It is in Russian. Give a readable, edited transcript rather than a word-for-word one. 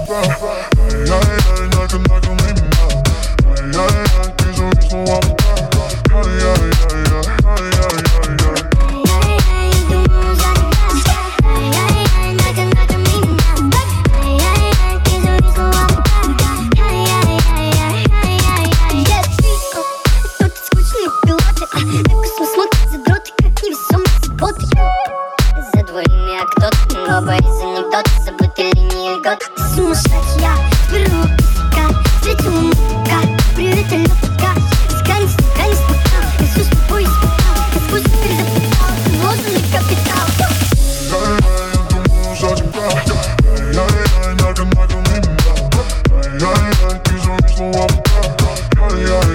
Оба из анекдота, забытые линии льгот. Ты сумасшедшая, первого писака, третьего мука. Привет, алло, пока. Сканись, сканись, пока. Я все с тобой испытал. Я сквозь теперь запитал. Ты вложенный капитал. Я думаю за тебя. Наго, наго, меня. Ты зависла в облаках.